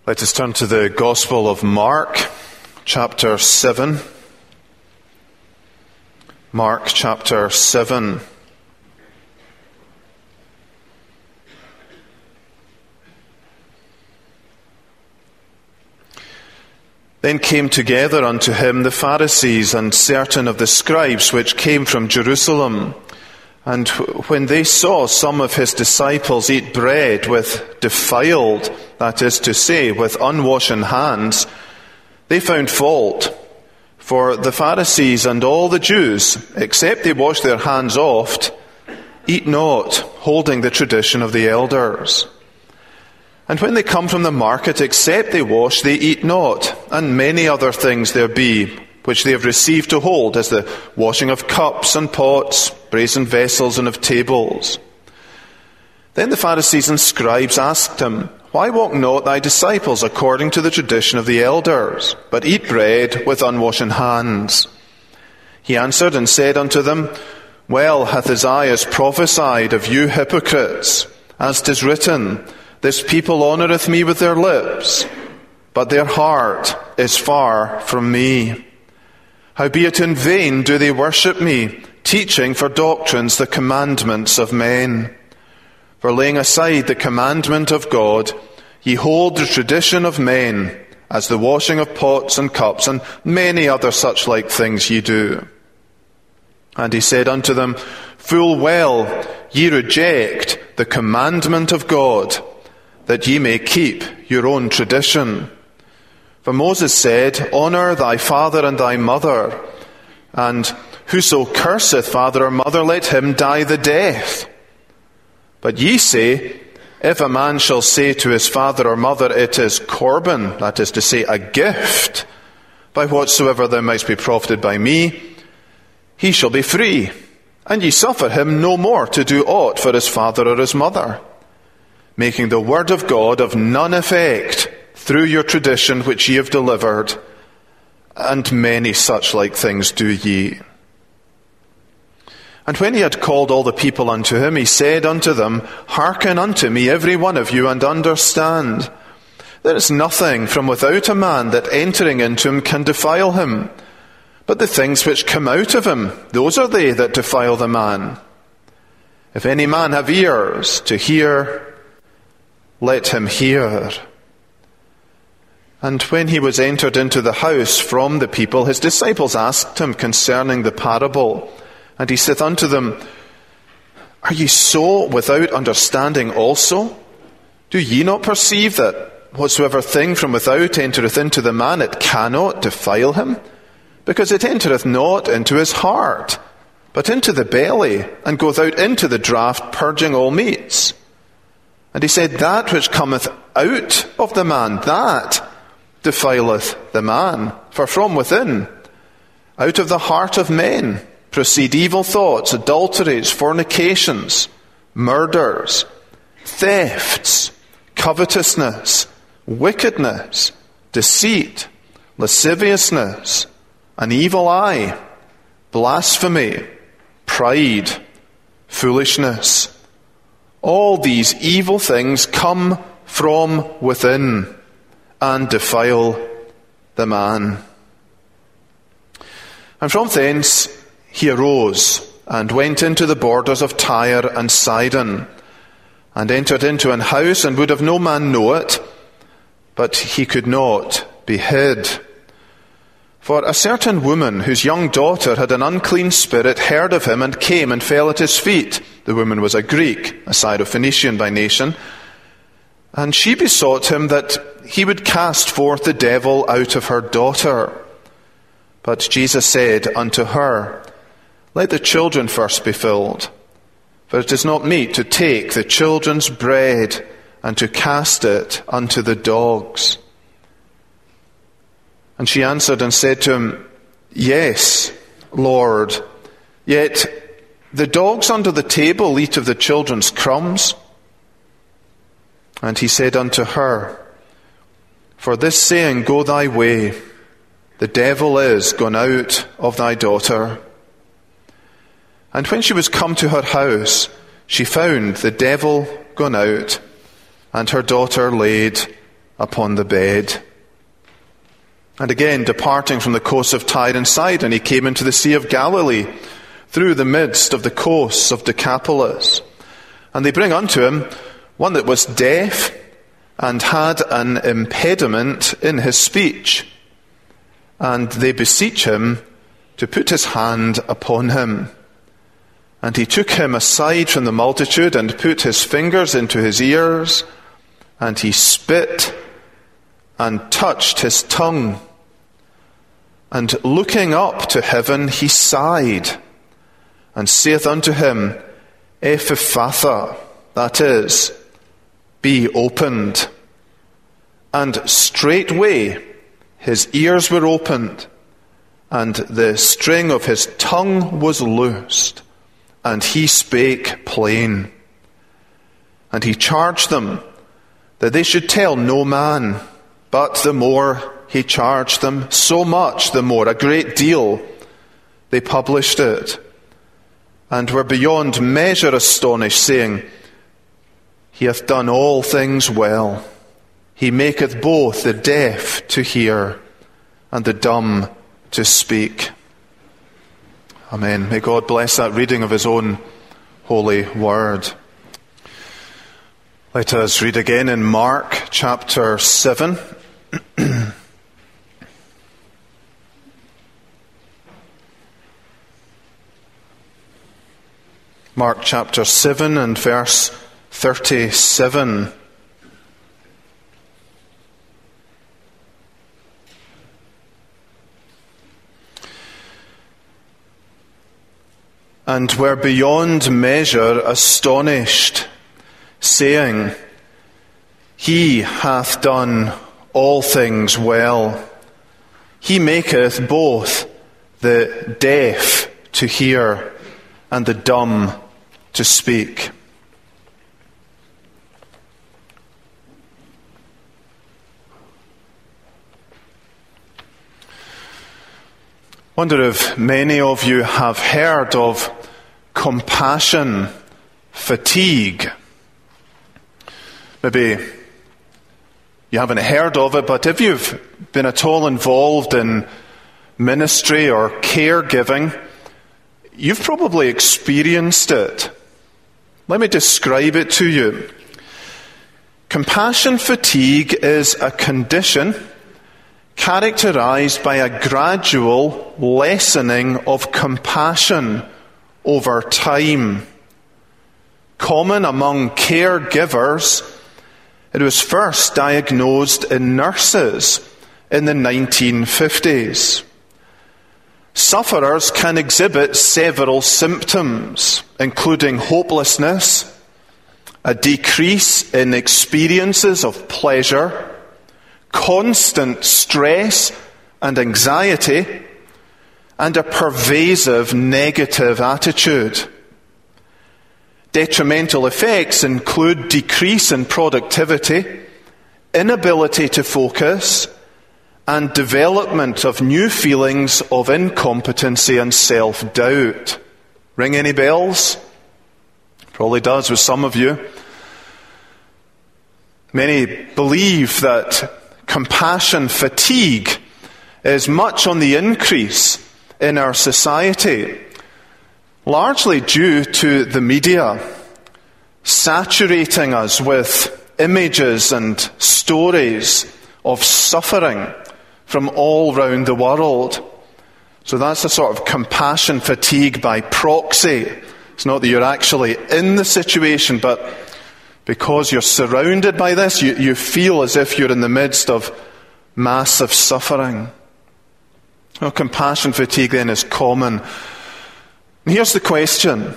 Let us turn to the Gospel of Mark, chapter 7. Mark, chapter 7. Then came together unto him the Pharisees and certain of the scribes which came from Jerusalem. And when they saw some of his disciples eat bread with defiled, that is to say, with unwashen hands, they found fault. For the Pharisees and all the Jews, except they wash their hands oft, eat not, holding the tradition of the elders. And when they come from the market, except they wash, they eat not, and many other things there be, which they have received to hold, as the washing of cups and pots, brazen vessels, and of tables. Then the Pharisees and scribes asked him, Why walk not thy disciples according to the tradition of the elders, but eat bread with unwashen hands? He answered and said unto them, Well hath Isaiah prophesied of you hypocrites, as 'tis written, This people honoureth me with their lips, but their heart is far from me. Howbeit in vain do they worship me, teaching for doctrines the commandments of men. For laying aside the commandment of God, ye hold the tradition of men, as the washing of pots and cups, and many other such like things ye do. And he said unto them, Full well ye reject the commandment of God, that ye may keep your own tradition. For Moses said, Honour thy father and thy mother, and whoso curseth father or mother, let him die the death. But ye say, If a man shall say to his father or mother, It is Corban, that is to say, a gift, by whatsoever thou mightst be profited by me, he shall be free, and ye suffer him no more to do aught for his father or his mother, making the word of God of none effect through your tradition which ye have delivered, and many such like things do ye. And when he had called all the people unto him, he said unto them, Hearken unto me, every one of you, and understand. There is nothing from without a man that entering into him can defile him, but the things which come out of him, those are they that defile the man. If any man have ears to hear, let him hear. And when he was entered into the house from the people, his disciples asked him concerning the parable. And he saith unto them, Are ye so without understanding also? Do ye not perceive that whatsoever thing from without entereth into the man, it cannot defile him? Because it entereth not into his heart, but into the belly, and goeth out into the draught, purging all meats. And he said, That which cometh out of the man, that defileth the man. For from within, out of the heart of men, proceed evil thoughts, adulteries, fornications, murders, thefts, covetousness, wickedness, deceit, lasciviousness, an evil eye, blasphemy, pride, foolishness. All these evil things come from within and defile the man. And from thence he arose and went into the borders of Tyre and Sidon, and entered into an house, and would have no man know it, but he could not be hid. For a certain woman, whose young daughter had an unclean spirit, heard of him, and came and fell at his feet. The woman was a Greek, a Syrophoenician by nation, and she besought him that he would cast forth the devil out of her daughter. But Jesus said unto her, Let the children first be filled, for it is not meet to take the children's bread and to cast it unto the dogs. And she answered and said to him, Yes, Lord, yet the dogs under the table eat of the children's crumbs. And he said unto her, For this saying, Go thy way, the devil is gone out of thy daughter. And when she was come to her house, she found the devil gone out, and her daughter laid upon the bed. And again, departing from the coast of Tyre and Sidon, he came into the Sea of Galilee, through the midst of the coasts of Decapolis. And they bring unto him one that was deaf, and had an impediment in his speech. And they beseech him to put his hand upon him. And he took him aside from the multitude, and put his fingers into his ears, and he spit, and touched his tongue. And looking up to heaven, he sighed, and saith unto him, Ephphatha, that is, be opened. And straightway his ears were opened, and the string of his tongue was loosed, and he spake plain. And he charged them that they should tell no man, but the more he charged them, so much the more, a great deal, they published it, and were beyond measure astonished, saying, He hath done all things well. He maketh both the deaf to hear, and the dumb to speak. Amen. May God bless that reading of his own holy word. Let us read again in Mark chapter 7. Mark chapter 7 and verse 37. And were beyond measure astonished, saying, He hath done all things well. He maketh both the deaf to hear, and the dumb to speak. I wonder if many of you have heard of compassion fatigue. Maybe you haven't heard of it, but if you've been at all involved in ministry or caregiving, you've probably experienced it. Let me describe it to you. Compassion fatigue is a condition characterized by a gradual lessening of compassion over time. Common among caregivers, it was first diagnosed in nurses in the 1950s. Sufferers can exhibit several symptoms, including hopelessness, a decrease in experiences of pleasure, constant stress and anxiety, and a pervasive negative attitude. Detrimental effects include decrease in productivity, inability to focus, and development of new feelings of incompetency and self-doubt. Ring any bells? Probably does with some of you. Many believe that compassion fatigue is much on the increase in our society, largely due to the media saturating us with images and stories of suffering from all round the world. So that's a sort of compassion fatigue by proxy. It's not that you're actually in the situation, but because you're surrounded by this, you feel as if you're in the midst of massive suffering. Well, compassion fatigue then is common. And here's the question.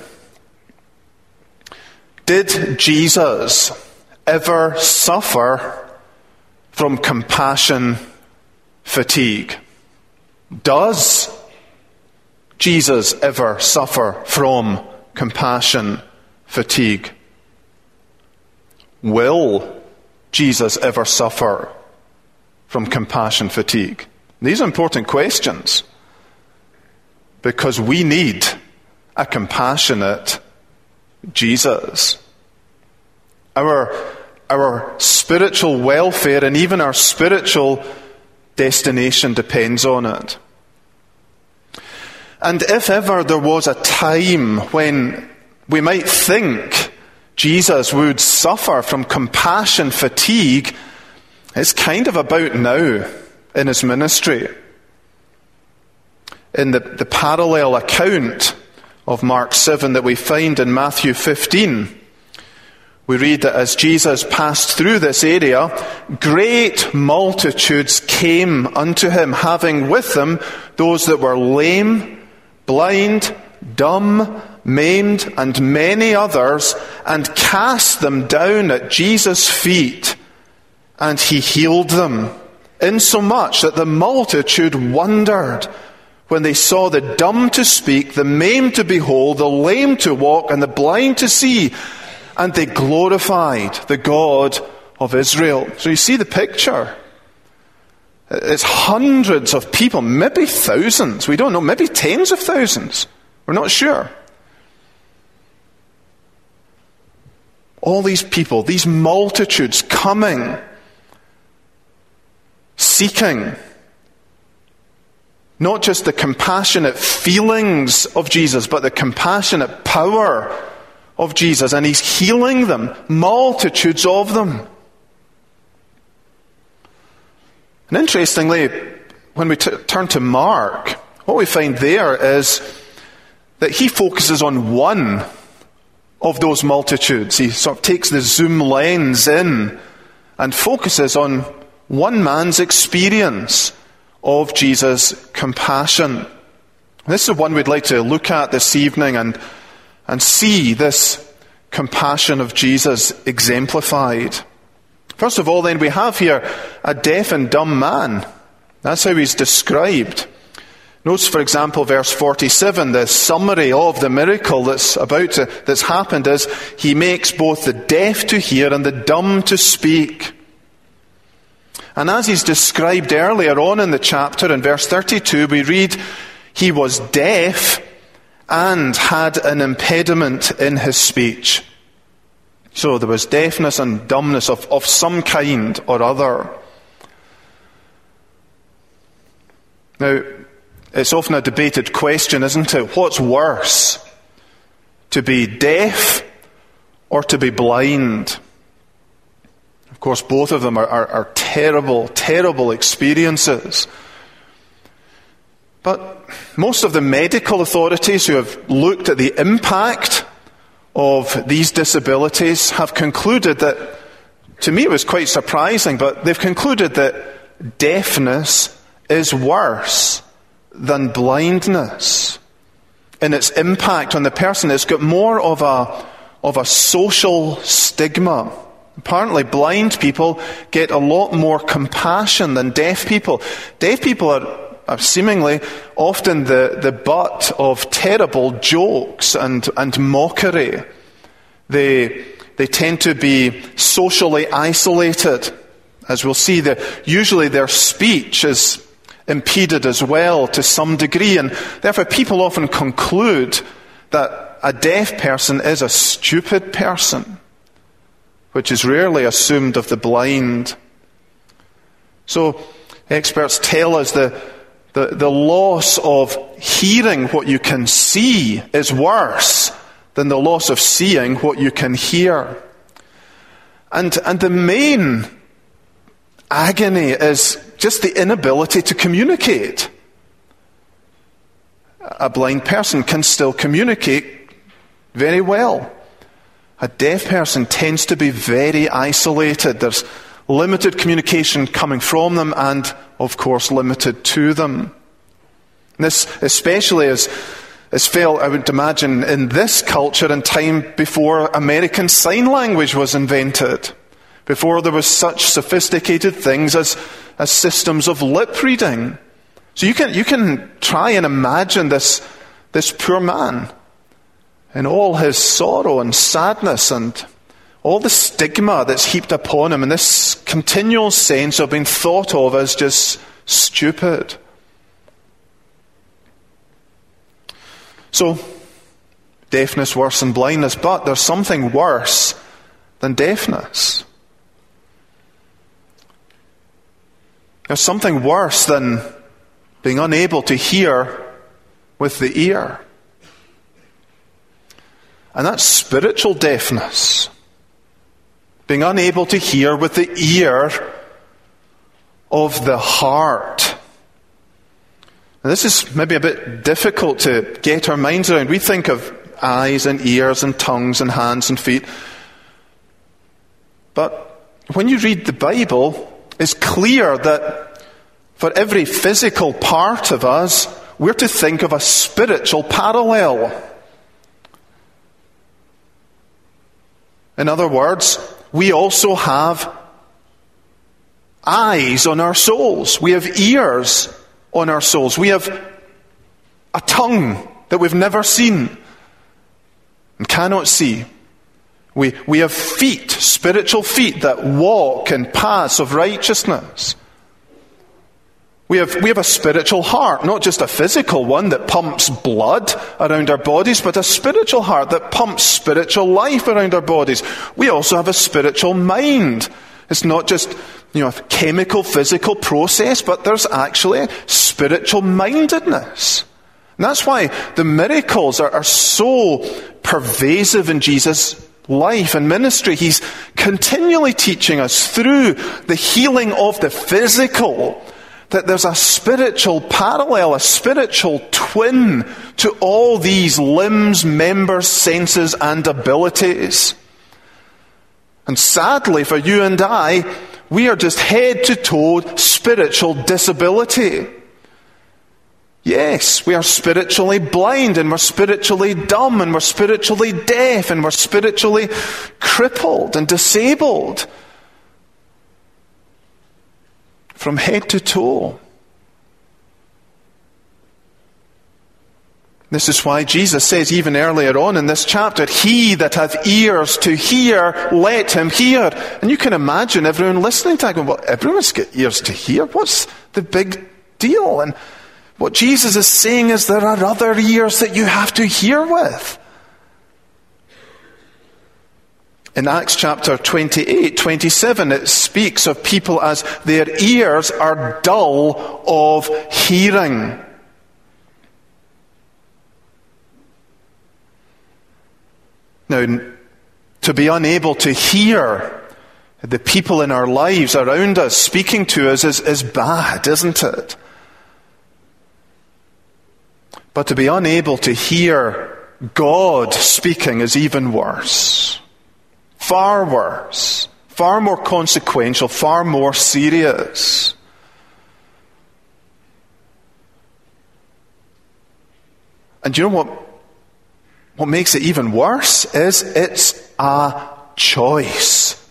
Did Jesus ever suffer from compassion fatigue? Does Jesus ever suffer from compassion fatigue? Will Jesus ever suffer from compassion fatigue? These are important questions because we need a compassionate Jesus. Our our spiritual welfare and even our spiritual destination depends on it. And if ever there was a time when we might think Jesus would suffer from compassion fatigue, it's kind of about now in his ministry. In the parallel account of Mark 7 that we find in Matthew 15, we read that as Jesus passed through this area, great multitudes came unto him, having with them those that were lame, blind, dumb, maimed, and many others, and cast them down at Jesus' feet, and he healed them, insomuch that the multitude wondered when they saw the dumb to speak, the maimed to behold, the lame to walk, and the blind to see, and they glorified the God of Israel. So you see the picture. It's hundreds of people, maybe thousands, we don't know, maybe tens of thousands. We're not sure. All these people, these multitudes coming, seeking not just the compassionate feelings of Jesus, but the compassionate power of Jesus. And he's healing them, multitudes of them. And interestingly, when we turn to Mark, what we find there is that he focuses on one of those multitudes. He sort of takes the zoom lens in and focuses on one man's experience of Jesus' compassion. This is the one we'd like to look at this evening and see this compassion of Jesus exemplified. First of all, then, we have here a deaf and dumb man. That's how he's described. Notice, for example, verse 47, the summary of the miracle that's happened is, he makes both the deaf to hear and the dumb to speak. And as he's described earlier on in the chapter, in verse 32, we read, he was deaf and had an impediment in his speech. So there was deafness and dumbness of some kind or other. Now, it's often a debated question, isn't it? What's worse? To be deaf or to be blind? Of course, both of them are terrible, terrible experiences. But most of the medical authorities who have looked at the impact of these disabilities have concluded that, to me it was quite surprising, but they've concluded that deafness is worse than blindness in its impact on the person. It's got more of a social stigma. Apparently blind people get a lot more compassion than deaf people. Deaf people are seemingly often the butt of terrible jokes and mockery. They tend to be socially isolated. As we'll see, usually their speech is impeded as well to some degree, and therefore people often conclude that a deaf person is a stupid person, which is rarely assumed of the blind. So experts tell us the loss of hearing what you can see is worse than the loss of seeing what you can hear. And the main agony is just the inability to communicate. A blind person can still communicate very well. A deaf person tends to be very isolated. There's limited communication coming from them and, of course, limited to them. And this especially is felt, I would imagine, in this culture in time before American Sign Language was invented, before there was such sophisticated things as systems of lip reading. So you can try and imagine this poor man and all his sorrow and sadness and all the stigma that's heaped upon him, and this continual sense of being thought of as just stupid. So, deafness worse than blindness, but there's something worse than deafness. There's something worse than being unable to hear with the ear. And that's spiritual deafness. Being unable to hear with the ear of the heart. Now, this is maybe a bit difficult to get our minds around. We think of eyes and ears and tongues and hands and feet. But when you read the Bible, it's clear that for every physical part of us, we're to think of a spiritual parallel. In other words, we also have eyes on our souls. We have ears on our souls. We have a tongue that we've never seen and cannot see. We have feet, spiritual feet that walk in paths of righteousness. We have a spiritual heart, not just a physical one that pumps blood around our bodies, but a spiritual heart that pumps spiritual life around our bodies. We also have a spiritual mind. It's not just, a chemical, physical process, but there's actually spiritual mindedness. And that's why the miracles are so pervasive in Jesus' life and ministry. He's continually teaching us through the healing of the physical that there's a spiritual parallel, a spiritual twin to all these limbs, members, senses, and abilities. And sadly for you and I, we are just head to toe spiritual disability. Yes, we are spiritually blind, and we're spiritually dumb, and we're spiritually deaf, and we're spiritually crippled and disabled. From head to toe. This is why Jesus says even earlier on in this chapter, he that hath ears to hear, let him hear. And you can imagine everyone listening to that going, well, everyone's got ears to hear. What's the big deal? And what Jesus is saying is there are other ears that you have to hear with. In Acts chapter 28, 27, it speaks of people as their ears are dull of hearing. Now, to be unable to hear the people in our lives around us speaking to us is bad, isn't it? But to be unable to hear God speaking is even worse. Far worse, far more consequential, far more serious. And you know what makes it even worse is it's a choice.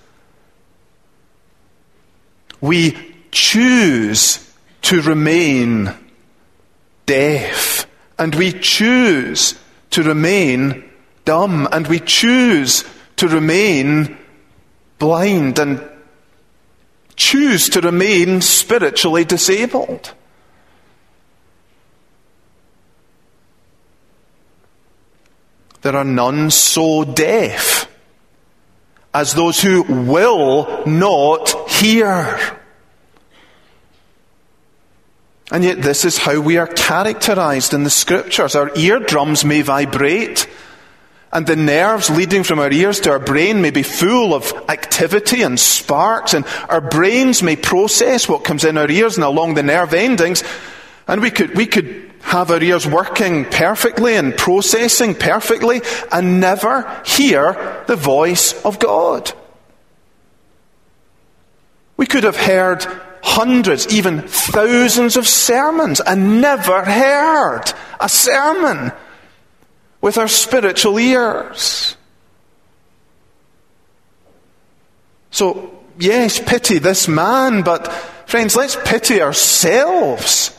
We choose to remain deaf, and we choose to remain dumb, and we choose to remain blind, and choose to remain spiritually disabled. There are none so deaf as those who will not hear. And yet this is how we are characterized in the Scriptures. Our eardrums may vibrate, and the nerves leading from our ears to our brain may be full of activity and sparks, and our brains may process what comes in our ears and along the nerve endings, and we could have our ears working perfectly and processing perfectly and never hear the voice of God. We could have heard hundreds, even thousands of sermons and never heard a sermon with our spiritual ears. So, yes, pity this man, but friends, let's pity ourselves.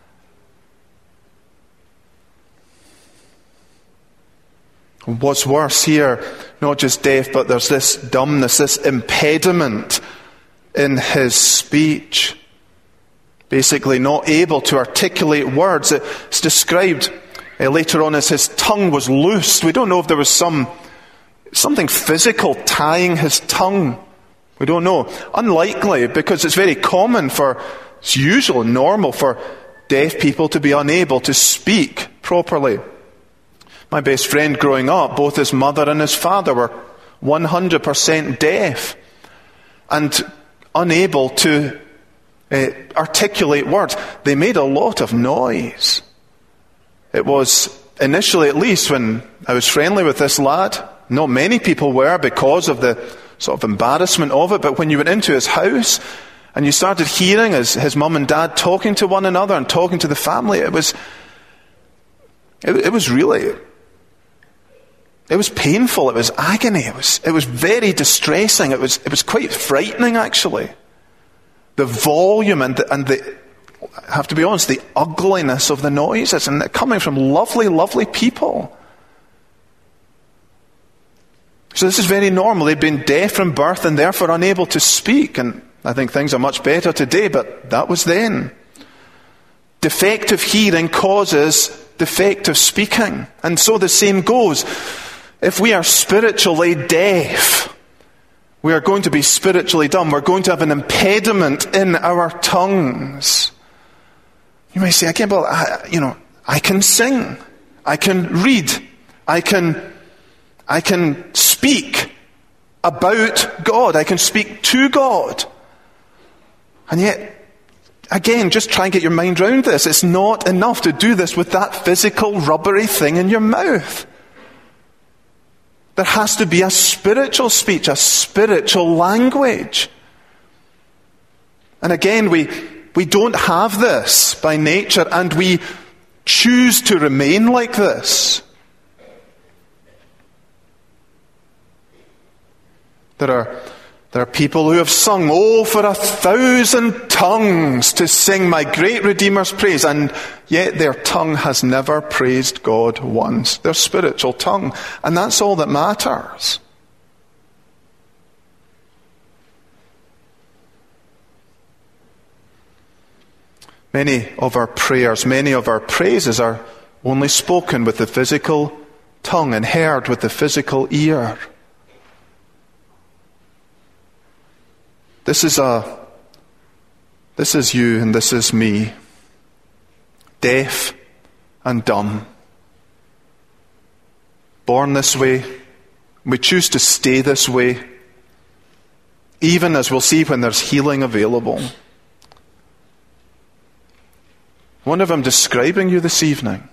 What's worse here, not just deaf, but there's this dumbness, this impediment in his speech. Basically not able to articulate words. It's described later on as his tongue was loosed. We don't know if there was something physical tying his tongue. We don't know. Unlikely, because it's very common for It's usually normal for deaf people to be unable to speak properly. My best friend growing up, both his mother and his father were 100% deaf and unable to articulate words. They made a lot of noise. It was initially, at least, when I was friendly with this lad, not many people were because of the sort of embarrassment of it, but when you went into his house and you started hearing his mum and dad talking to one another and talking to the family, it was painful, it was agony, it was very distressing, it was quite frightening actually. The volume and the I have to be honest, the ugliness of the noises, and coming from lovely, lovely people. So this is very normal. They'd been deaf from birth and therefore unable to speak. And I think things are much better today, but that was then. Defective hearing causes defective speaking. And so the same goes. If we are spiritually deaf, we are going to be spiritually dumb. We're going to have an impediment in our tongues. You may say, again, well, I can sing, I can read, I can speak about God, I can speak to God. And yet, again, just try and get your mind around this. It's not enough to do this with that physical, rubbery thing in your mouth. There has to be a spiritual speech, a spiritual language. And again, we don't have this by nature, and we choose to remain like this. There are people who have sung, "Oh, for 1,000 tongues to sing my great Redeemer's praise," and yet their tongue has never praised God once. Their spiritual tongue. And that's all that matters. Many of our prayers, many of our praises are only spoken with the physical tongue and heard with the physical ear. This is you and this is me, deaf and dumb. Born this way, we choose to stay this way, even as we'll see when there's healing available. I wonder if I'm describing you this evening.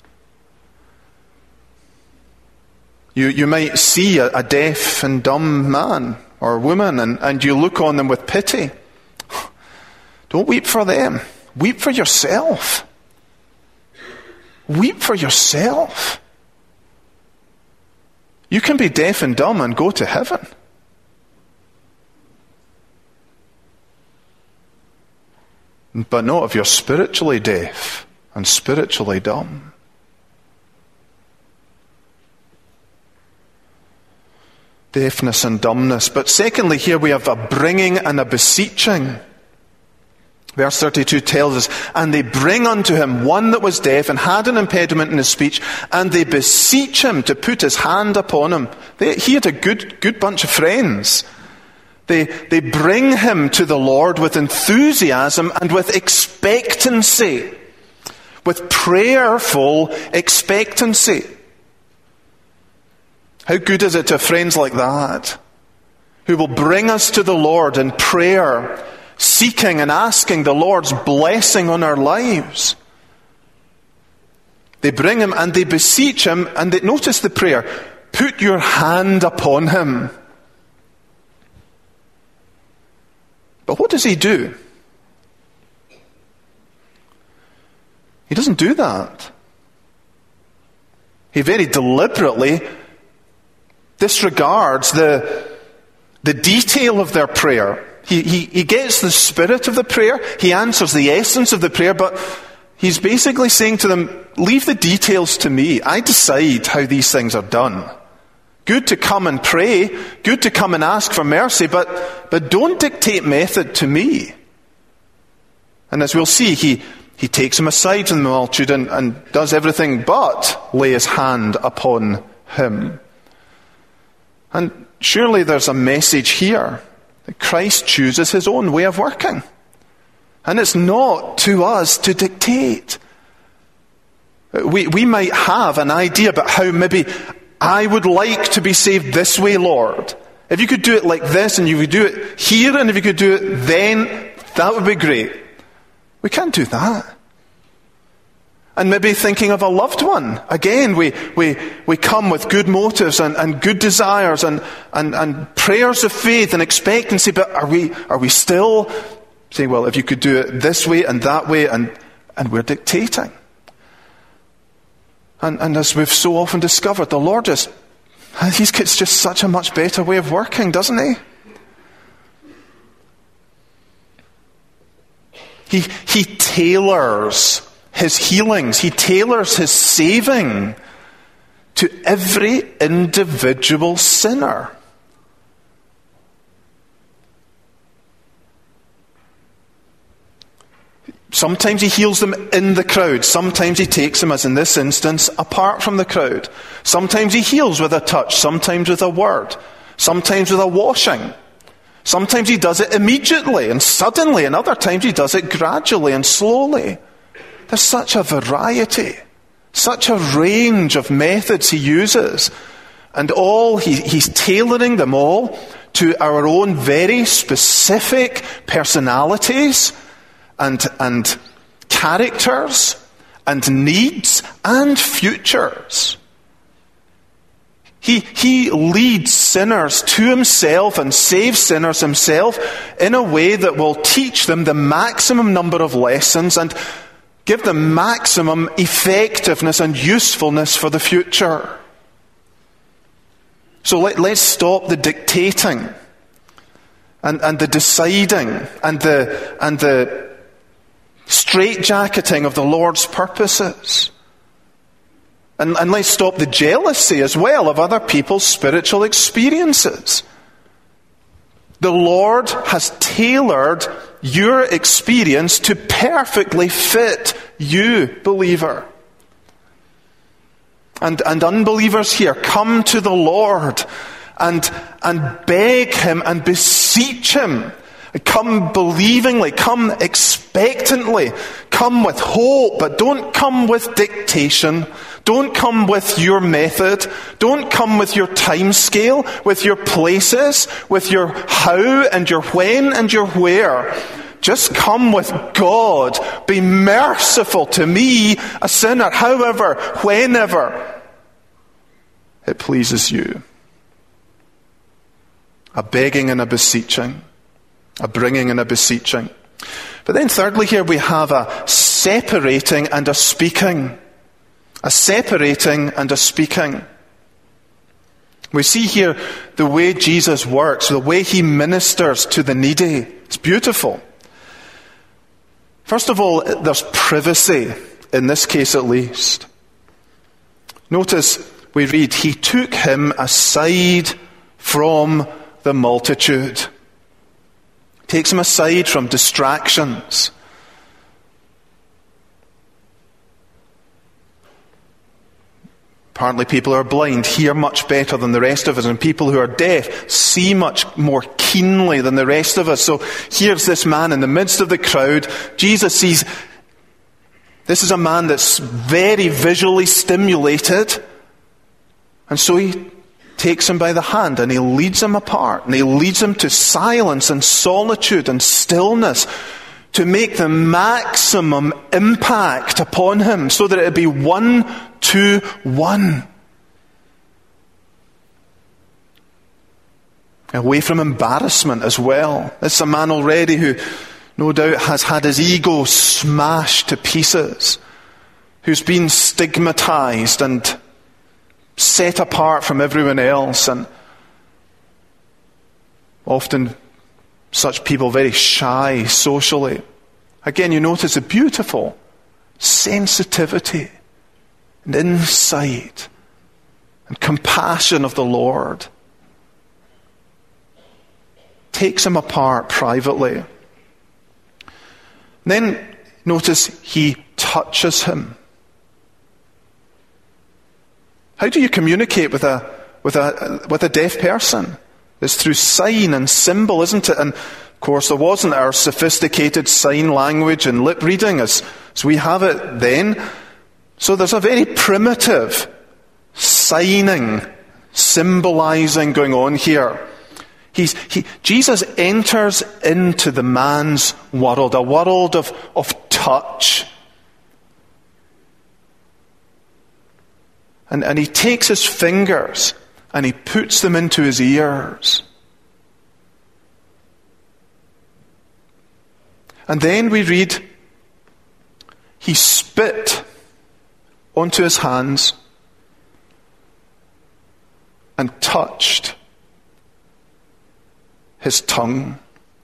You might see a deaf and dumb man or woman and you look on them with pity. Don't weep for them. Weep for yourself. Weep for yourself. You can be deaf and dumb and go to heaven. But not if you're spiritually deaf and spiritually dumb. Deafness and dumbness. But secondly, here we have a bringing and a beseeching. Verse 32 tells us, "And they bring unto him one that was deaf and had an impediment in his speech, and they beseech him to put his hand upon him." He had a good bunch of friends. They bring him to the Lord with enthusiasm and with expectancy, with prayerful expectancy. How good is it to have friends like that, who will bring us to the Lord in prayer, seeking and asking the Lord's blessing on our lives. They bring him and they beseech him, and they, notice the prayer, "Put your hand upon him." But what does he do? He doesn't do that. He very deliberately disregards the detail of their prayer. He gets the spirit of the prayer, he answers the essence of the prayer, but he's basically saying to them, leave the details to me. I decide how these things are done. Good to come and pray, good to come and ask for mercy, but don't dictate method to me. And as we'll see, he takes him aside from the multitude and does everything but lay his hand upon him. And surely there's a message here that Christ chooses his own way of working. And it's not to us to dictate. We might have an idea about how maybe I would like to be saved this way, Lord. If you could do it like this, and you could do it here, and if you could do it then, that would be great. We can't do that. And maybe thinking of a loved one. Again, we come with good motives and good desires and prayers of faith and expectancy, but are we still saying, well, if you could do it this way and that way, and we're dictating. And as we've so often discovered, the Lord it's just such a much better way of working, doesn't he? He tailors his healings, he tailors his saving to every individual sinner. Sometimes he heals them in the crowd. Sometimes he takes them, as in this instance, apart from the crowd. Sometimes he heals with a touch. Sometimes with a word. Sometimes with a washing. Sometimes he does it immediately and suddenly. And other times he does it gradually and slowly. There's such a variety, such a range of methods he uses. And he's tailoring them all to our own very specific personalities and characters and needs and futures. He leads sinners to himself and saves sinners himself in a way that will teach them the maximum number of lessons and give them maximum effectiveness and usefulness for the future. So let's stop the dictating and the deciding and the straitjacketing of the Lord's purposes. And let's stop the jealousy as well of other people's spiritual experiences. The Lord has tailored your experience to perfectly fit you, believer. And unbelievers here, come to the Lord and beg him and beseech him. Come believingly, come expectantly, come with hope, but don't come with dictation. Don't come with your method. Don't come with your time scale, with your places, with your how and your when and your where. Just come with God. Be merciful to me, a sinner, however, whenever it pleases you. A begging and a beseeching. A bringing and a beseeching. But then thirdly here we have a separating and a speaking. A separating and a speaking. We see here the way Jesus works, the way he ministers to the needy. It's beautiful. First of all, there's privacy, in this case at least. Notice we read, he took him aside from the multitude. Takes him aside from distractions. Apparently people who are blind hear much better than the rest of us, and people who are deaf see much more keenly than the rest of us. So here's this man in the midst of the crowd. Jesus sees this is a man that's very visually stimulated, and so he takes him by the hand and he leads him apart, and he leads him to silence and solitude and stillness to make the maximum impact upon him so that it would be 1-to-1. Away from embarrassment as well. This is a man already who no doubt has had his ego smashed to pieces, who's been stigmatized and set apart from everyone else, and often such people very shy socially. Again, you notice the beautiful sensitivity and insight and compassion of the Lord. Takes him apart privately. Then notice he touches him. How do you communicate with a deaf person? It's through sign and symbol, isn't it? And of course, there wasn't our sophisticated sign language and lip reading as we have it then. So there's a very primitive signing, symbolizing going on here. Jesus enters into the man's world, a world of touch. And he takes his fingers and he puts them into his ears. And then we read, he spit onto his hands and touched his tongue.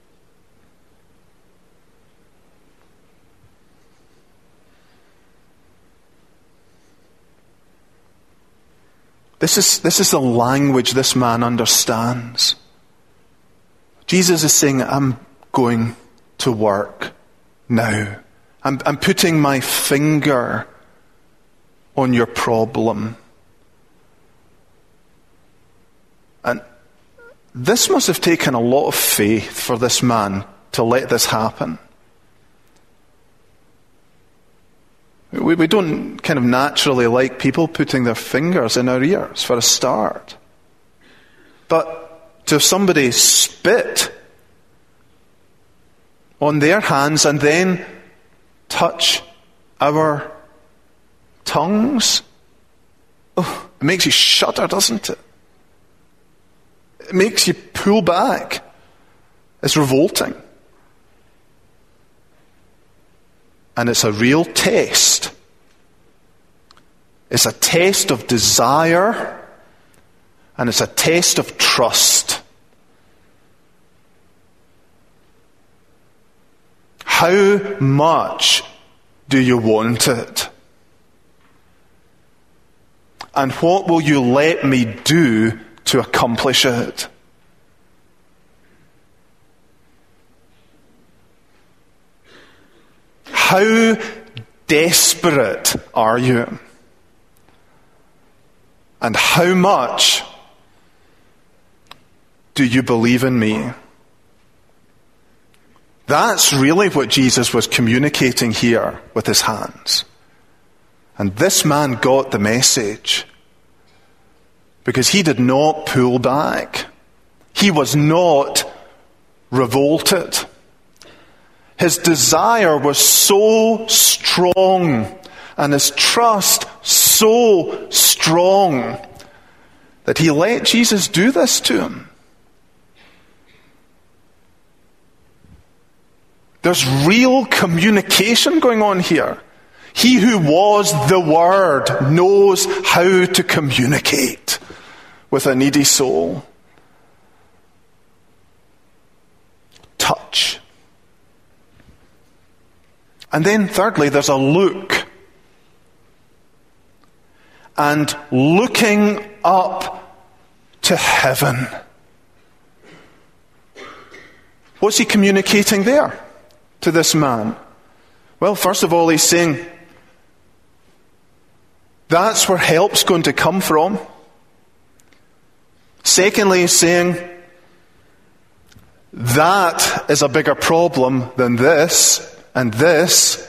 This is the language this man understands. Jesus is saying, I'm going to work now. I'm putting my finger on your problem. And this must have taken a lot of faith for this man to let this happen. We don't kind of naturally like people putting their fingers in our ears for a start. But to have somebody spit on their hands and then touch our tongues, it makes you shudder, doesn't it? It makes you pull back. It's revolting. And it's a real test. It's a test of desire, and it's a test of trust. How much do you want it? And what will you let me do to accomplish it? How desperate are you? And how much do you believe in me? That's really what Jesus was communicating here with his hands. And this man got the message. Because he did not pull back. He was not revolted. His desire was so strong and his trust so strong that he let Jesus do this to him. There's real communication going on here. He who was the Word knows how to communicate with a needy soul. Touch. And then thirdly, there's a look. And looking up to heaven. What's he communicating there to this man? Well, first of all, he's saying, that's where help's going to come from. Secondly, he's saying, that is a bigger problem than this and this.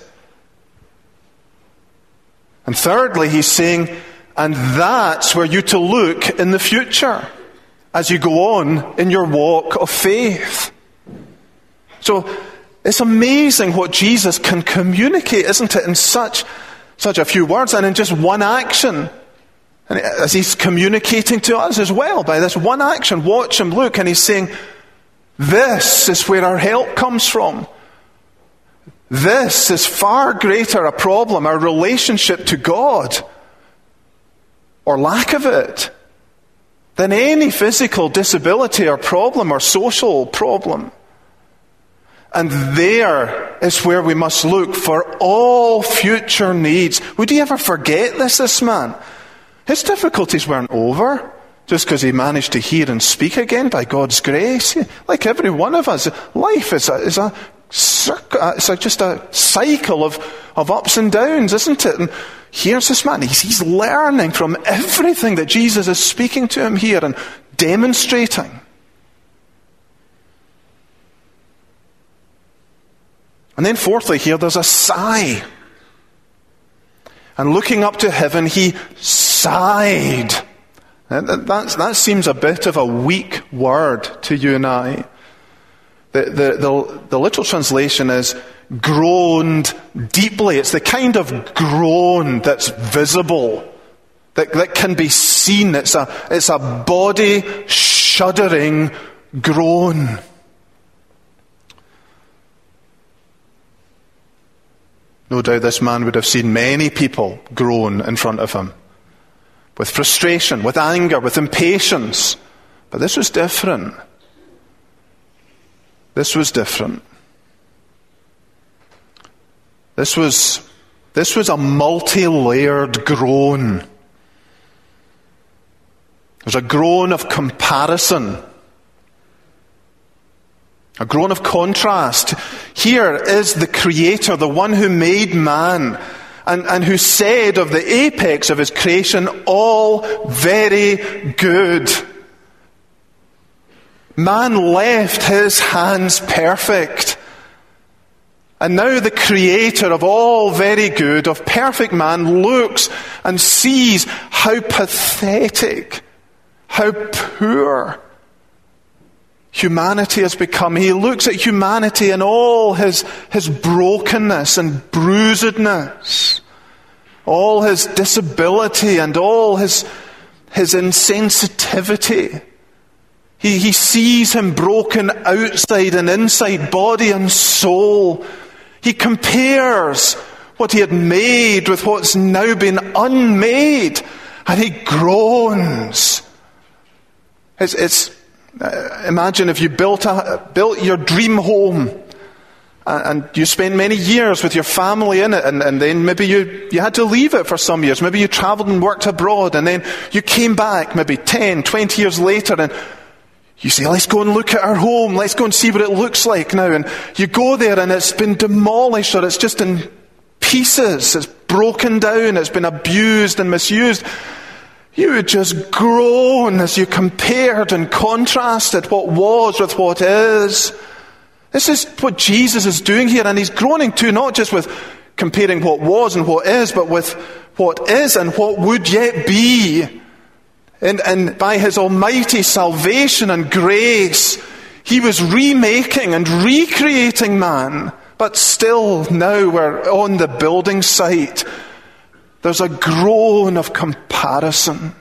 And thirdly, he's saying, and that's where you're to look in the future as you go on in your walk of faith. So it's amazing what Jesus can communicate, isn't it, in such a few words and in just one action. And as he's communicating to us as well by this one action, watch him look, and he's saying, this is where our help comes from. This is far greater a problem, our relationship to God, or lack of it, than any physical disability or problem or social problem. And there is where we must look for all future needs. Would he ever forget this man? His difficulties weren't over just because he managed to hear and speak again by God's grace. Like every one of us, life is just a cycle of ups and downs, isn't it? And here's this man. He's learning from everything that Jesus is speaking to him here and demonstrating. And then fourthly here, there's a sigh. And looking up to heaven, he sighed. That seems a bit of a weak word to you and I. The literal translation is groaned deeply. It's the kind of groan that's visible, that can be seen. It's a body shuddering groan. No doubt this man would have seen many people groan in front of him, with frustration, with anger, with impatience. But this was different. This was different. This was a multi-layered groan. There's a groan of comparison. A groan of contrast. Here is the Creator, the one who made man, and who said of the apex of his creation, all very good. Man left his hands perfect. And now the Creator of all very good, of perfect man, looks and sees how pathetic, how poor humanity has become. He looks at humanity and all his brokenness and bruisedness, all his disability and all his insensitivity. He sees him broken outside and inside, body and soul. He compares what he had made with what's now been unmade, and he groans. Imagine if you built your dream home, and you spent many years with your family in it, and then maybe you had to leave it for some years. Maybe you traveled and worked abroad, and then you came back maybe 10, 20 years later, and you say, let's go and look at our home, let's go and see what it looks like now. And you go there and it's been demolished, or it's just in pieces, it's broken down, it's been abused and misused. You would just groan as you compared and contrasted what was with what is. This is what Jesus is doing here, and he's groaning too, not just with comparing what was and what is, but with what is and what would yet be. And by his almighty salvation and grace, he was remaking and recreating man. But still, now we're on the building site. There's a groan of comparison.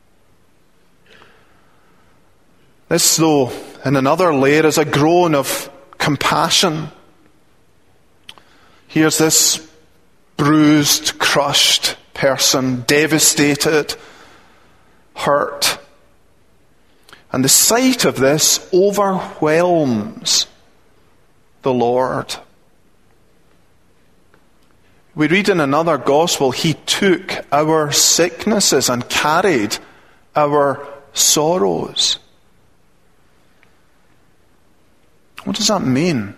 This, though, in another layer, is a groan of compassion. Here's this bruised, crushed person, devastated, hurt. And the sight of this overwhelms the Lord. We read in another gospel, he took our sicknesses and carried our sorrows. What does that mean?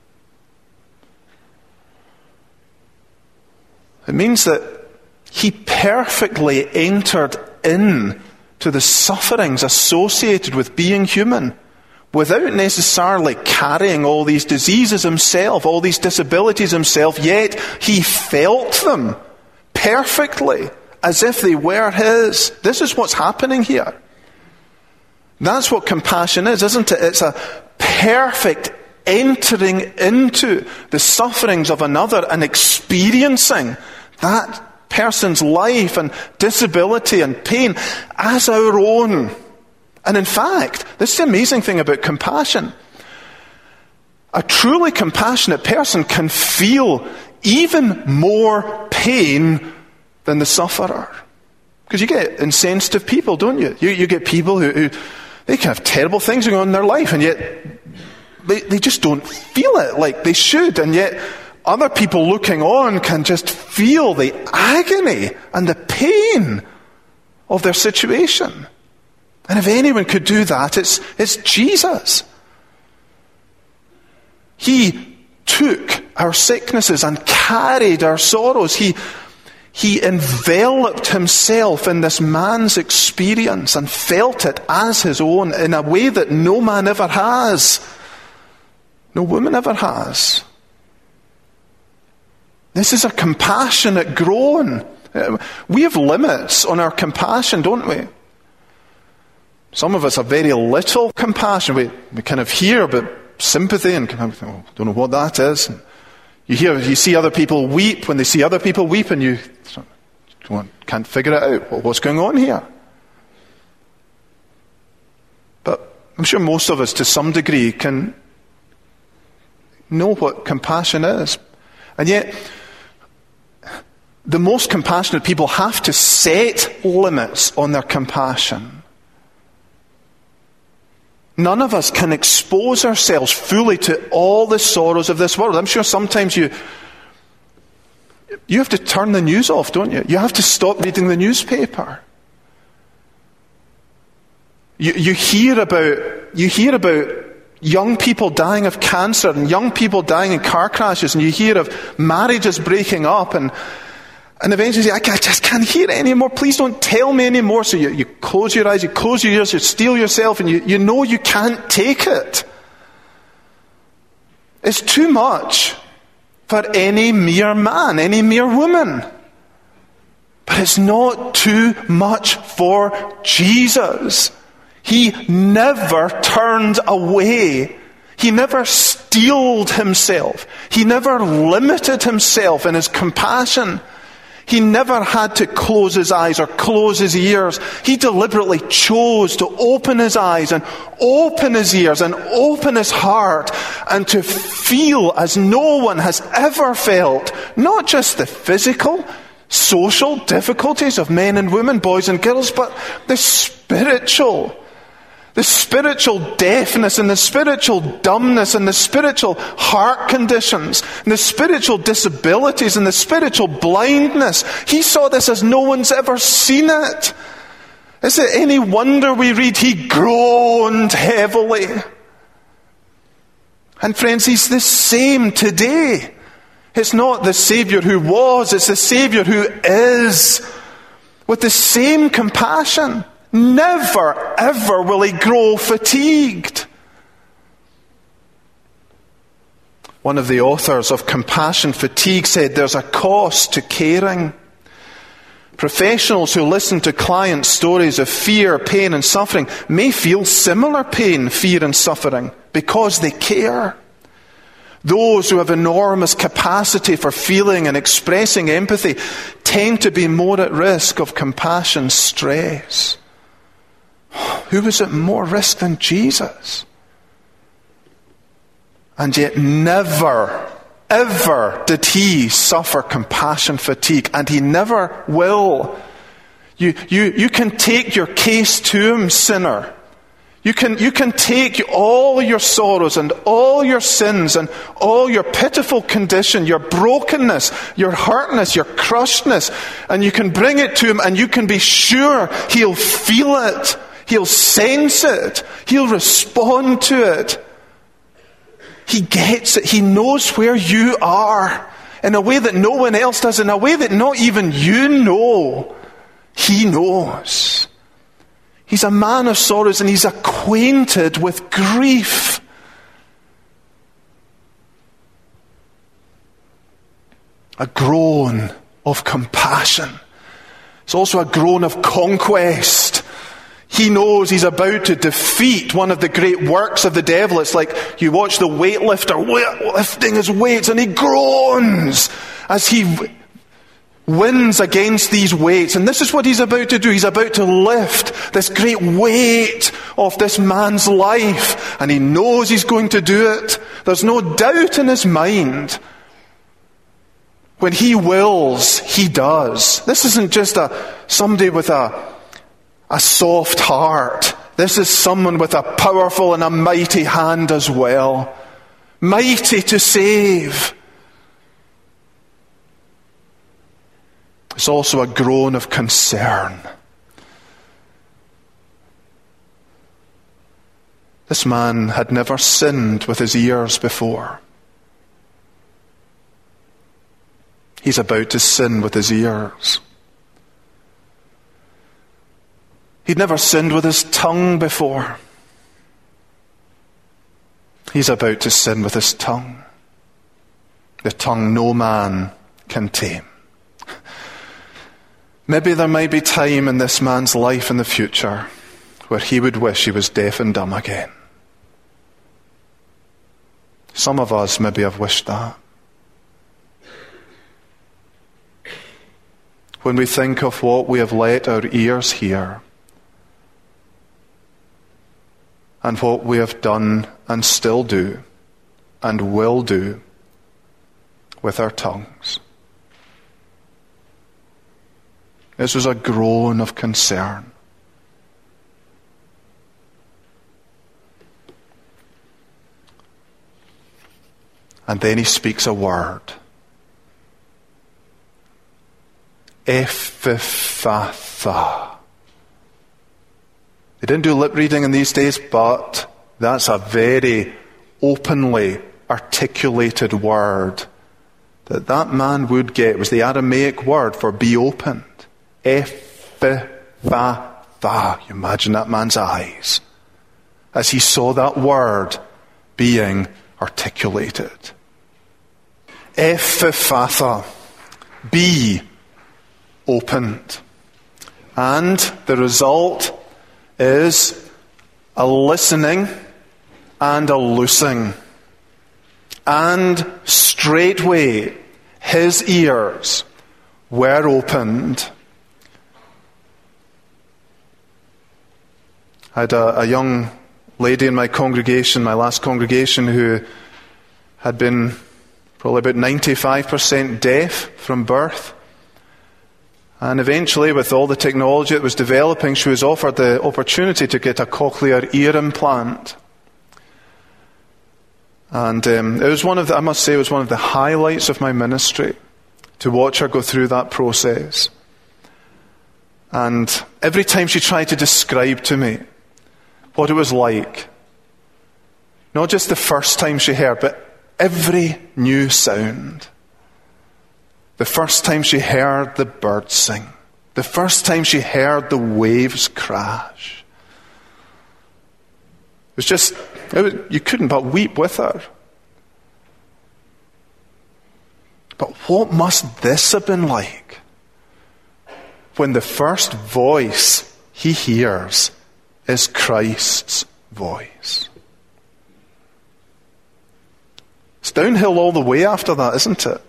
It means that he perfectly entered in to the sufferings associated with being human, without necessarily carrying all these diseases himself, all these disabilities himself, yet he felt them perfectly, as if they were his. This is what's happening here. That's what compassion is, isn't it? It's a perfect entering into the sufferings of another and experiencing that person's life and disability and pain as our own. And in fact, this is the amazing thing about compassion. A truly compassionate person can feel even more pain than the sufferer. Because you get insensitive people, don't you? You get people who they can have terrible things going on in their life, and yet they just don't feel it like they should. And yet other people looking on can just feel the agony and the pain of their situation. And if anyone could do that, it's Jesus. He took our sicknesses and carried our sorrows. He enveloped himself in this man's experience and felt it as his own in a way that no man ever has. No woman ever has. This is a compassionate groan. We have limits on our compassion, don't we? Some of us have very little compassion. We kind of hear about sympathy and kind of, don't know what that is. You see other people weep when they see other people weep, and you can't figure it out. What's going on here? But I'm sure most of us, to some degree, can know what compassion is. And yet, the most compassionate people have to set limits on their compassion. None of us can expose ourselves fully to all the sorrows of this world. I'm sure sometimes you have to turn the news off, don't you? You have to stop reading the newspaper. You hear about young people dying of cancer and young people dying in car crashes, and you hear of marriages breaking up, and eventually you say, I just can't hear it anymore. Please don't tell me anymore. So you close your eyes, you close your ears, you steel yourself, and you know you can't take it. It's too much for any mere man, any mere woman. But it's not too much for Jesus. He never turned away. He never steeled himself. He never limited himself in his compassion. He never had to close his eyes or close his ears. He deliberately chose to open his eyes and open his ears and open his heart, and to feel as no one has ever felt, not just the physical, social difficulties of men and women, boys and girls, but the spiritual deafness and the spiritual dumbness and the spiritual heart conditions and the spiritual disabilities and the spiritual blindness. He saw this as no one's ever seen it. Is it any wonder we read, he groaned heavily? And friends, he's the same today. It's not the Savior who was, it's the Savior who is, with the same compassion. Never, ever will he grow fatigued. One of the authors of Compassion Fatigue said there's a cost to caring. Professionals who listen to clients' stories of fear, pain and suffering may feel similar pain, fear and suffering because they care. Those who have enormous capacity for feeling and expressing empathy tend to be more at risk of compassion stress. Who was at more risk than Jesus? And yet never, ever did he suffer compassion fatigue, and he never will. You can take your case to him, sinner. You can take all your sorrows and all your sins and all your pitiful condition, your brokenness, your hurtness, your crushedness, and you can bring it to him, and you can be sure he'll feel it. He'll sense it. He'll respond to it. He gets it. He knows where you are in a way that no one else does, in a way that not even you know. He knows. He's a man of sorrows, and he's acquainted with grief. A groan of compassion. It's also a groan of conquest. He knows he's about to defeat one of the great works of the devil. It's like you watch the weightlifter lifting his weights, and he groans as he wins against these weights. And this is what he's about to do. He's about to lift this great weight of this man's life. And he knows he's going to do it. There's no doubt in his mind. When he wills, he does. This isn't just somebody with a soft heart. This is someone with a powerful and a mighty hand as well. Mighty to save. It's also a groan of concern. This man had never sinned with his ears before. He's about to sin with his ears. He'd never sinned with his tongue before. He's about to sin with his tongue. The tongue no man can tame. Maybe there might be time in this man's life in the future where he would wish he was deaf and dumb again. Some of us maybe have wished that. When we think of what we have let our ears hear, and what we have done and still do and will do with our tongues. This was a groan of concern. And then he speaks a word. Ephphatha. They didn't do lip reading in these days, but that's a very openly articulated word that man would get. It was the Aramaic word for be opened. Ephphatha. You imagine that man's eyes as he saw that word being articulated. Ephphatha. Be opened. And the result is a listening and a loosing. And straightway his ears were opened. I had a young lady in my congregation, my last congregation, who had been probably about 95% deaf from birth. And eventually, with all the technology that was developing, she was offered the opportunity to get a cochlear ear implant. And it was I must say, it was one of the highlights of my ministry to watch her go through that process. And every time she tried to describe to me what it was like, not just the first time she heard, but every new sound. The first time she heard the birds sing. The first time she heard the waves crash. You couldn't but weep with her. But what must this have been like when the first voice he hears is Christ's voice? It's downhill all the way after that, isn't it?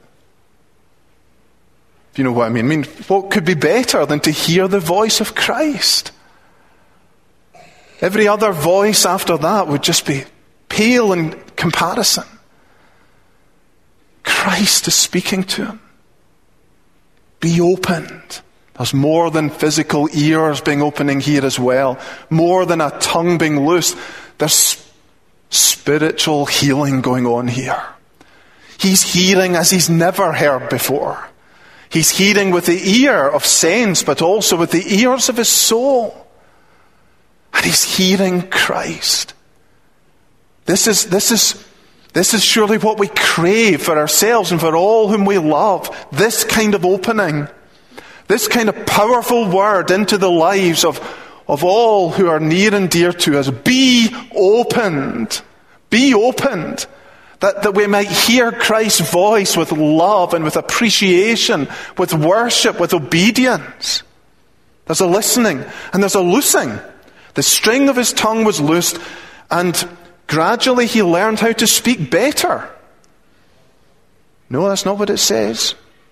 You know what I mean? What could be better than to hear the voice of Christ? Every other voice after that would just be pale in comparison. Christ is speaking to him. Be opened. There's more than physical ears being opening here as well. More than a tongue being loosed. There's spiritual healing going on here. He's hearing as he's never heard before. He's hearing with the ear of sense, but also with the ears of his soul. And he's hearing Christ. This is surely what we crave for ourselves and for all whom we love. This kind of opening. This kind of powerful word into the lives of all who are near and dear to us. Be opened. Be opened. That we might hear Christ's voice with love and with appreciation, with worship, with obedience. There's a listening and there's a loosing. The string of his tongue was loosed, and gradually he learned how to speak better. No, that's not what it says.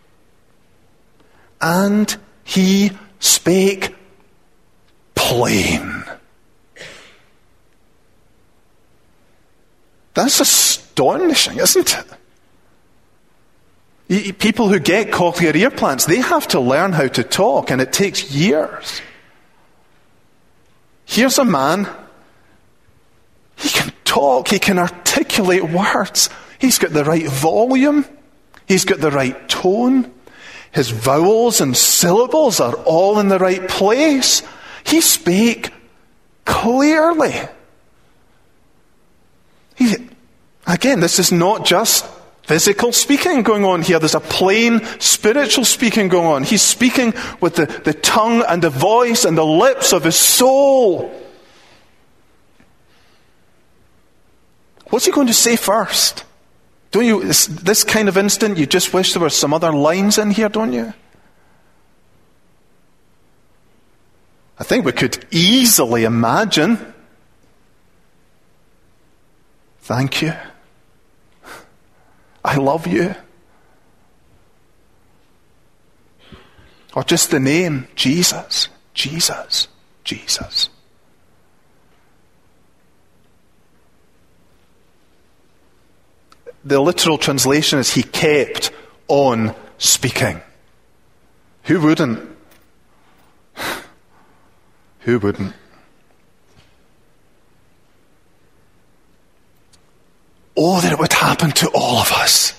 And he spake plain. That's astonishing, isn't it? People who get cochlear ear implants, they have to learn how to talk, and it takes years. Here's a man, he can talk, he can articulate words. He's got the right volume, he's got the right tone. His vowels and syllables are all in the right place. He spake clearly. Again, this is not just physical speaking going on here. There's a plain spiritual speaking going on. He's speaking with the tongue and the voice and the lips of his soul. What's he going to say first? Don't you, this kind of instant, you just wish there were some other lines in here, don't you? I think we could easily imagine, thank you, I love you. Or just the name, Jesus, Jesus, Jesus. The literal translation is, he kept on speaking. Who wouldn't? Who wouldn't? Oh, that it would happen to all of us.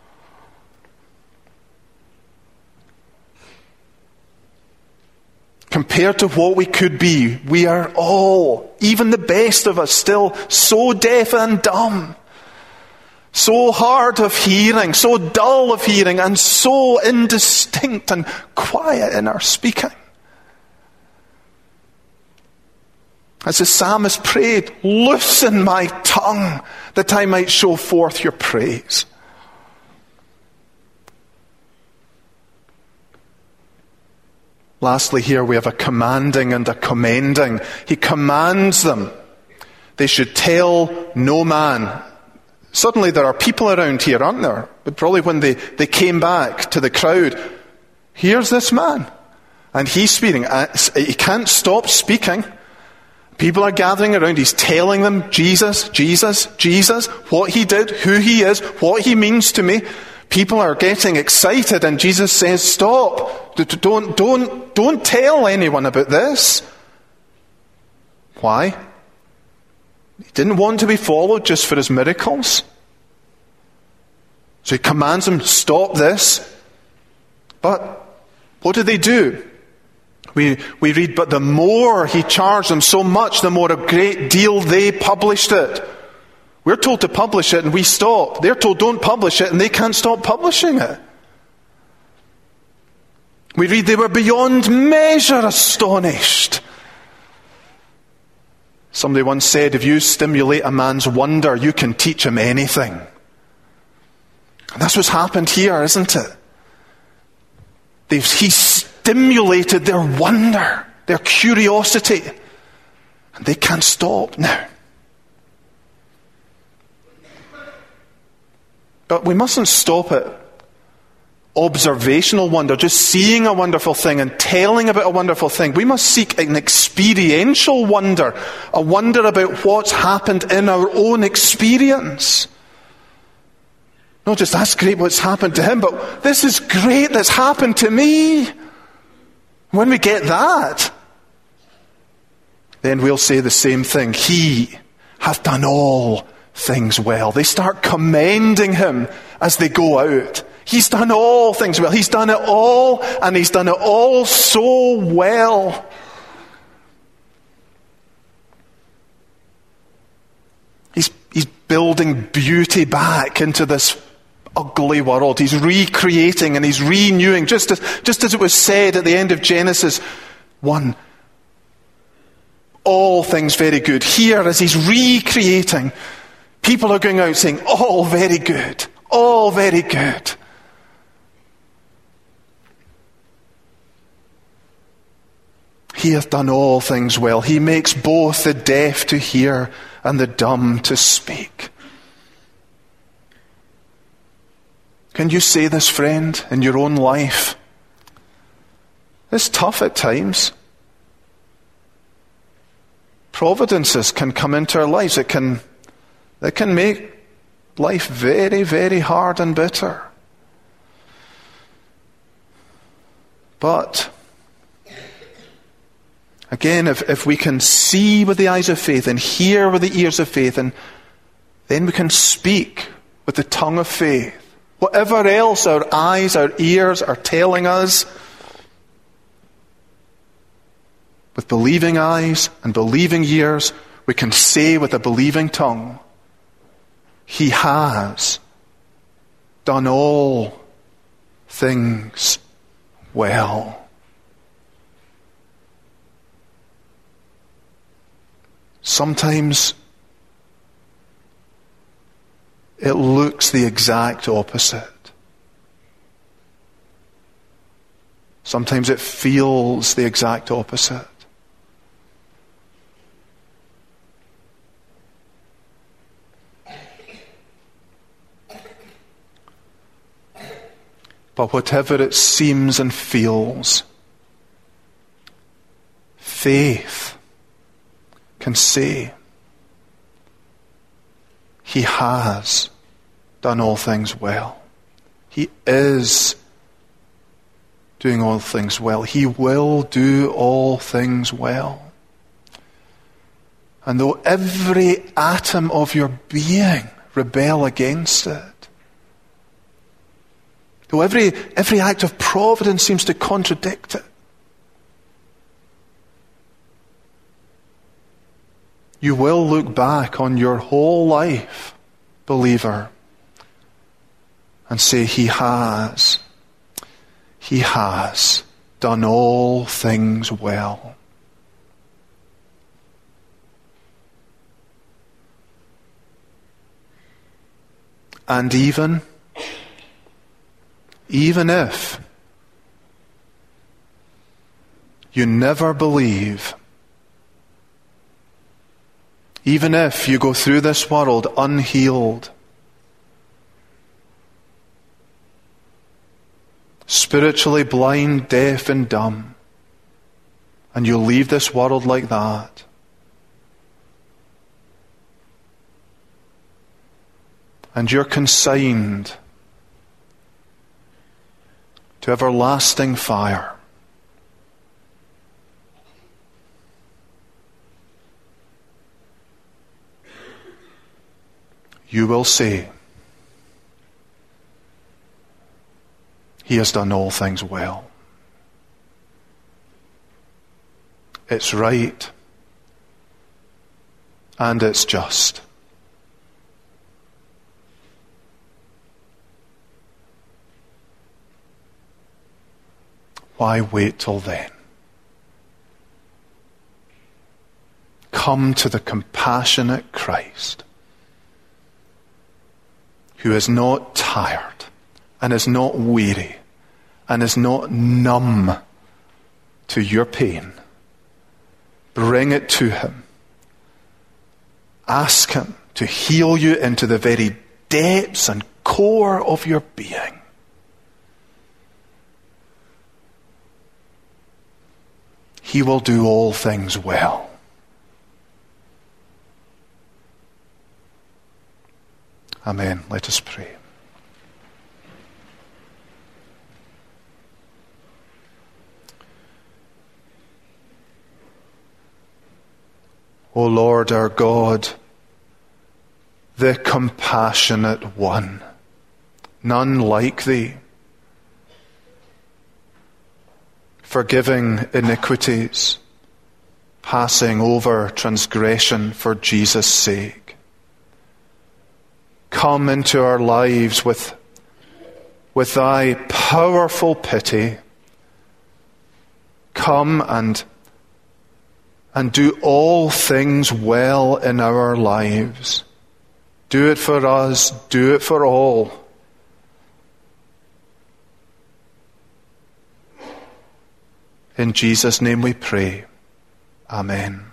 Compared to what we could be, we are all, even the best of us, still so deaf and dumb. So hard of hearing, so dull of hearing, and so indistinct and quiet in our speaking. As the psalmist prayed, loosen my tongue that I might show forth your praise. Lastly, here we have a commanding and a commending. He commands them. They should tell no man. Suddenly there are people around here, aren't there? But probably when they came back to the crowd, here's this man. And he's speaking. He can't stop speaking. People are gathering around. He's telling them, Jesus, Jesus, Jesus, what he did, who he is, what he means to me. People are getting excited, and Jesus says, stop. Don't tell anyone about this. Why? He didn't want to be followed just for his miracles. So he commands them, stop this. But what do they do? We read, but the more he charged them so much, the more a great deal they published it. We're told to publish it and we stop. They're told don't publish it and they can't stop publishing it. We read they were beyond measure astonished. Somebody once said, if you stimulate a man's wonder, you can teach him anything. And that's what's happened here, isn't it? He stimulated their wonder, their curiosity, and they can't stop now. But we mustn't stop at observational wonder, just seeing a wonderful thing and telling about a wonderful thing. We must seek an experiential wonder, a wonder about what's happened in our own experience. Not just, that's great what's happened to him, but this is great that's happened to me. When we get that, then we'll say the same thing. He hath done all things well. They start commending him as they go out. He's done all things well. He's done it all, and he's done it all so well. He's building beauty back into this ugly world. He's recreating and he's renewing, just as it was said at the end of Genesis 1. All things very good. Here, as he's recreating, people are going out saying, all very good. All very good. He hath done all things well. He makes both the deaf to hear and the dumb to speak. Can you say this, friend, in your own life? It's tough at times. Providences can come into our lives. It can make life very, very hard and bitter. But again, if we can see with the eyes of faith and hear with the ears of faith, and then we can speak with the tongue of faith. Whatever else our eyes, our ears are telling us, with believing eyes and believing ears, we can say with a believing tongue, He has done all things well. Sometimes it looks the exact opposite. Sometimes it feels the exact opposite. But whatever it seems and feels, faith can say, He has done all things well. He is doing all things well. He will do all things well. And though every atom of your being rebel against it, though every act of providence seems to contradict it, you will look back on your whole life, believer, and say, He has done all things well. And even if you never believe, even if you go through this world unhealed, spiritually blind, deaf and dumb, and you leave this world like that, and you're consigned to everlasting fire, you will say, He has done all things well. It's right, and it's just. Why wait till then? Come to the compassionate Christ, who is not tired and is not weary and is not numb to your pain. Bring it to Him. Ask Him to heal you into the very depths and core of your being. He will do all things well. Amen. Let us pray. O Lord our God, the compassionate one, none like Thee, forgiving iniquities, passing over transgression for Jesus' sake. Come into our lives with Thy powerful pity. Come and do all things well in our lives. Do it for us, do it for all. In Jesus' name we pray. Amen.